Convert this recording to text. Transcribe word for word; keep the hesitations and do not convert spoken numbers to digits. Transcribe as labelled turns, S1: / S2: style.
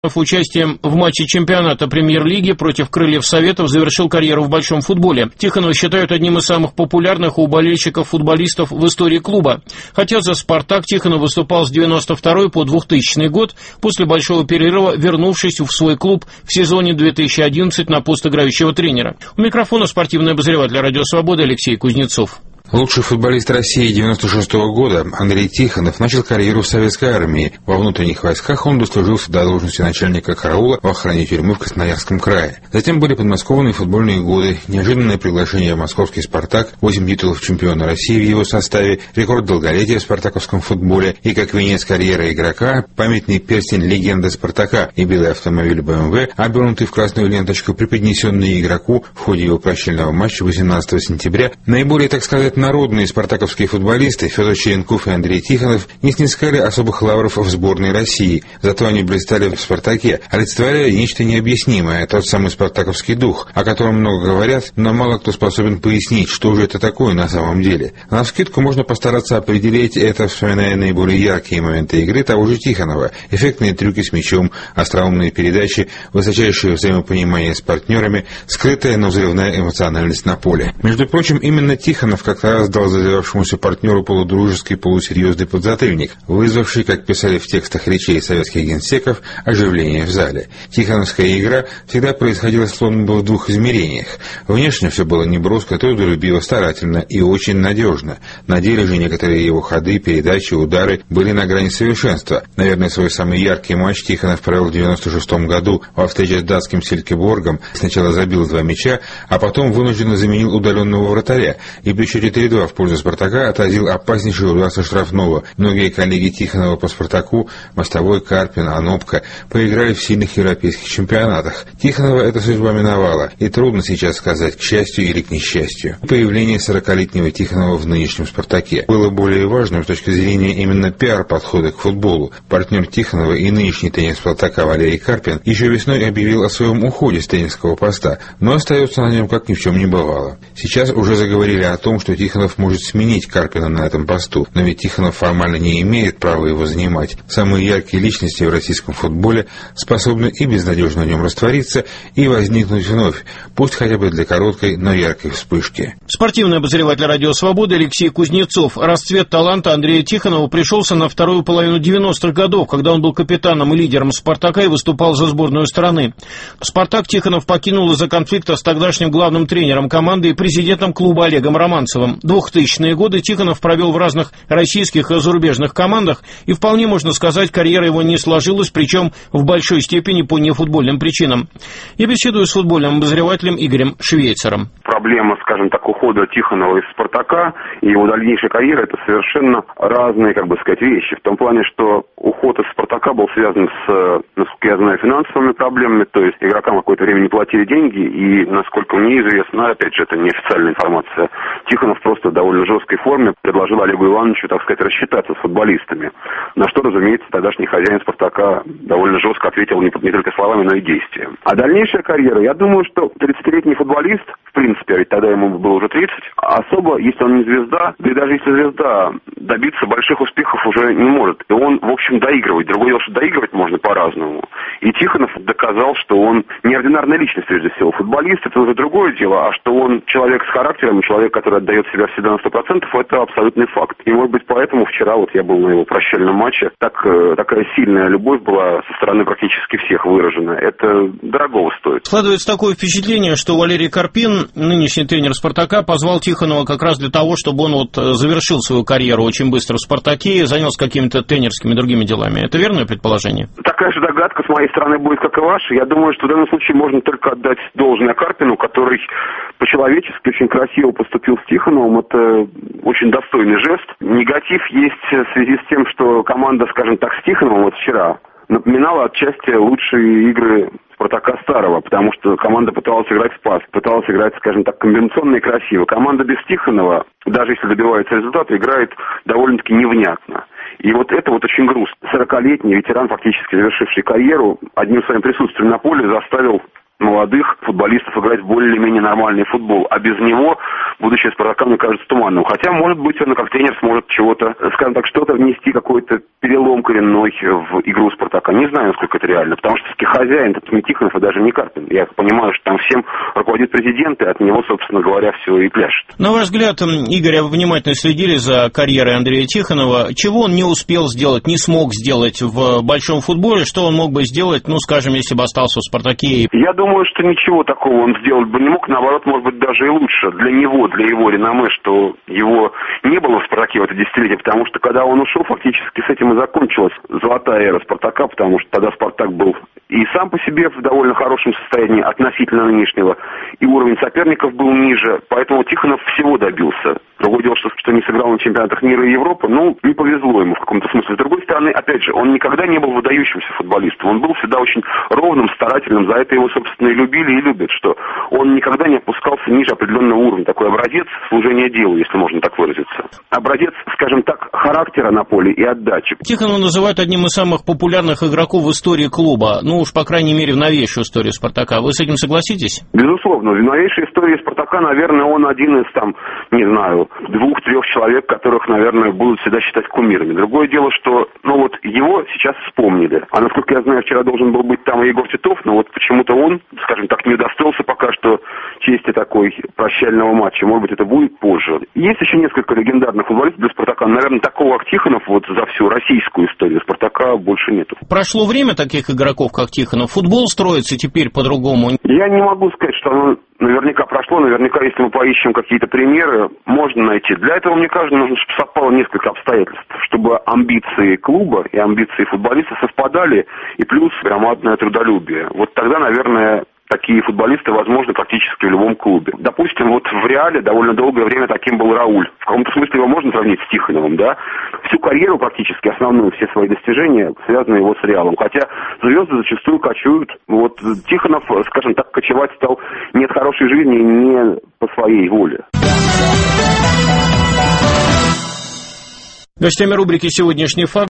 S1: Участием в матче чемпионата премьер-лиги против Крыльев Советов завершил карьеру в большом футболе. Тихонова считают одним из самых популярных у болельщиков-футболистов в истории клуба. Хотя за «Спартак» Тихонов выступал с девяносто второго по двухтысячный год, после большого перерыва вернувшись в свой клуб в сезоне две тысячи одиннадцатого на пост играющего тренера. У микрофона спортивный обозреватель «Радио Свобода» Алексей Кузнецов.
S2: Лучший футболист России девяносто шестого года Андрей Тихонов начал карьеру в советской армии. Во внутренних войсках он дослужился до должности начальника караула в охране тюрьмы в Красноярском крае. Затем были подмосковные футбольные годы, неожиданное приглашение в московский «Спартак», восемь титулов чемпиона России в его составе, рекорд долголетия в спартаковском футболе и, как венец карьеры игрока, памятный перстень легенды «Спартака» и белый автомобиль бэ эм вэ, обернутый в красную ленточку, преподнесенный игроку в ходе его прощального матча восемнадцатого сентября. Наиболее, так сказать, народные спартаковские футболисты Федор Черенков и Андрей Тихонов не снискали особых лавров в сборной России, зато они блистали в «Спартаке», олицетворяя нечто необъяснимое, тот самый спартаковский дух, о котором много говорят, но мало кто способен пояснить, что же это такое на самом деле. Навскидку можно постараться определить это, вспоминая наиболее яркие моменты игры того же Тихонова: эффектные трюки с мячом, остроумные передачи, высочайшее взаимопонимание с партнерами, скрытая, но взрывная эмоциональность на поле. Между прочим, именно Тихонов как раз дал заявившемуся партнеру полудружеский, полусерьезный подзатыльник, вызвавший, как писали в текстах речей советских генсеков, оживление в зале. Тихоновская игра всегда происходила словно бы в двух измерениях. Внешне все было неброско, трудолюбиво, старательно и очень надежно. На деле же некоторые его ходы, передачи, удары были на грани совершенства. Наверное, свой самый яркий матч Тихонов провел в девяносто шестом году во встрече с датским Силькеборгом. Сначала забил два мяча, а потом вынужденно заменил удаленного вратаря и при счете три два в пользу «Спартака» отразил опаснейший удар со штрафного. Многие коллеги Тихонова по «Спартаку» — Мостовой, Карпин, Анопка — поиграли в сильных европейских чемпионатах. Тихонова эта судьба миновала, и трудно сейчас сказать, к счастью или к несчастью. Появление сорокалетнего Тихонова в нынешнем «Спартаке» было более важным с точки зрения именно пиар-подхода к футболу. Партнер Тихонова и нынешний тренер «Спартака» Валерий Карпин еще весной объявил о своем уходе с тренерского поста, но остается на нем как ни в чем не бывало. Сейчас уже заговорили о том, что Тихонов может сменить Карпина на этом посту, но ведь Тихонов формально не имеет права его занимать. Самые яркие личности в российском футболе способны и безнадежно в нем раствориться, и возникнуть вновь, пусть хотя бы для короткой, но яркой вспышки.
S1: Спортивный обозреватель «Радио Свобода» Алексей Кузнецов. Расцвет таланта Андрея Тихонова пришелся на вторую половину девяностых годов, когда он был капитаном и лидером «Спартака» и выступал за сборную страны. «Спартак» Тихонов покинул из-за конфликта с тогдашним главным тренером команды и президентом клуба Олегом Романцевым. Двухтысячные годы Тихонов провел в разных российских и зарубежных командах, и вполне можно сказать, карьера его не сложилась, причем в большой степени по нефутбольным причинам. Я беседую с футбольным обозревателем Игорем Швейцером.
S3: Проблема, скажем так, ухода Тихонова из «Спартака» и его дальнейшей карьеры — это совершенно разные, как бы сказать, вещи. В том плане, что уход из «Спартака» был связан с, насколько я знаю, финансовыми проблемами, то есть игрокам какое-то время не платили деньги, и, насколько мне известно, опять же, это неофициальная информация, Тихонов просто в довольно жесткой форме предложил Олегу Ивановичу, так сказать, рассчитаться с футболистами. На что, разумеется, тогдашний хозяин «Спартака» довольно жестко ответил не, не только словами, но и действием. А дальнейшая карьера, я думаю, что тридцатилетний футболист, в принципе, а ведь тогда ему было уже тридцать, особо, если он не звезда, да и даже если звезда, добиться больших успехов уже не может. И он, в общем, доигрывает. Другое дело, что доигрывать можно по-разному. И Тихонов доказал, что он неординарная личность, прежде всего. Футболист — это уже другое дело, а что он человек с характером, человек, который отдает себя всегда на сто процентов, это абсолютный факт. И, может быть, поэтому вчера, вот я был на его прощальном матче, так, такая сильная любовь была со стороны практически всех выражена. Это дорогого стоит.
S1: Складывается такое впечатление, что Валерий Карпин, нынешний тренер «Спартака», позвал Тихонова как раз для того, чтобы он вот завершил свою карьеру очень быстро в «Спартаке» и занялся какими-то тренерскими другими делами. Это верное предположение?
S3: Такая же догадка с моей стороны будет, как и ваша. Я думаю, что в данном случае можно только отдать должное Карпину, который по-человечески очень красиво поступил с Тихоновым. Это очень достойный жест. Негатив есть в связи с тем, что команда, скажем так, с Тихоновым вот вчера напоминала отчасти лучшие игры «Спартака» старого, потому что команда пыталась играть в пас, пыталась играть, скажем так, комбинационно и красиво. Команда без Тихонова, даже если добивается результата, играет довольно-таки невнятно. И вот это вот очень грустно. сорокалетний ветеран, фактически завершивший карьеру, одним своим присутствием на поле заставил молодых футболистов играть в более-менее нормальный футбол. А без него будущее «Спартака», мне кажется, туманным. Хотя, может быть, он как тренер сможет чего-то, скажем так, что-то внести, какой-то перелом коренной в игру «Спартака». Не знаю, насколько это реально, потому что все-таки хозяин это не Тихонов и даже не Карпин. Я понимаю, что там всем руководит президент, и от него, собственно говоря, все и пляшет.
S1: На ваш взгляд, Игорь, вы внимательно следили за карьерой Андрея Тихонова. Чего он не успел сделать, не смог сделать в большом футболе? Что он мог бы сделать, ну, скажем, если бы остался в «Спартаке»?
S3: Я думаю, что ничего такого он сделать бы не мог. Наоборот, может быть, даже и лучше для него, для его реноме, что его не было в «Спартаке» в это десятилетие, потому что когда он ушел, фактически с этим и закончилась золотая эра «Спартака», потому что тогда «Спартак» был и сам по себе в довольно хорошем состоянии относительно нынешнего, и уровень соперников был ниже, поэтому Тихонов всего добился. Другое дело, что, что не сыграл на чемпионатах мира и Европы, ну, не повезло ему в каком-то смысле. С другой стороны, опять же, он никогда не был выдающимся футболистом, он был всегда очень ровным, старательным, за это его, собственно, и любили, и любят, что он никогда не опускался ниже определенного уровня. Такой образец служения делу, если можно так выразиться. Образец, скажем так, характера на поле и отдачи.
S1: Тихонова называют одним из самых популярных игроков в истории клуба, ну уж, по крайней мере, в новейшую историю «Спартака». Вы с этим согласитесь?
S3: Безусловно. В новейшей истории «Спартака», наверное, он один из, там, не знаю, двух-трех человек, которых, наверное, будут всегда считать кумирами. Другое дело, что, ну вот, его сейчас вспомнили. А насколько я знаю, вчера должен был быть там и Егор Титов, но вот почему-то он, скажем так, не удостоился пока что чести такой прощального матча. Может быть, это будет позже. Есть еще несколько легендарных футболистов для «Спартака». Наверное, такого, как Тихонов, вот за всю российскую историю «Спартака» больше нету.
S1: Прошло время таких игроков, как Тихонов. Футбол строится теперь по-другому.
S3: Я не могу сказать, что оно наверняка прошло. Наверняка, если мы поищем какие-то примеры, можно найти. Для этого, мне кажется, нужно, чтобы совпало несколько обстоятельств. Чтобы амбиции клуба и амбиции футболиста совпадали, и плюс громадное трудолюбие. Вот тогда, наверное, такие футболисты возможны практически в любом клубе. Допустим, вот в «Реале» довольно долгое время таким был Рауль. В каком-то смысле его можно сравнить с Тихоновым, да? Всю карьеру практически, основную, все свои достижения связаны его с «Реалом». Хотя звезды зачастую кочуют. Вот Тихонов, скажем так, кочевать стал не от хорошей жизни, не по своей воле.
S1: Гостями рубрики «Сегодняшний факт»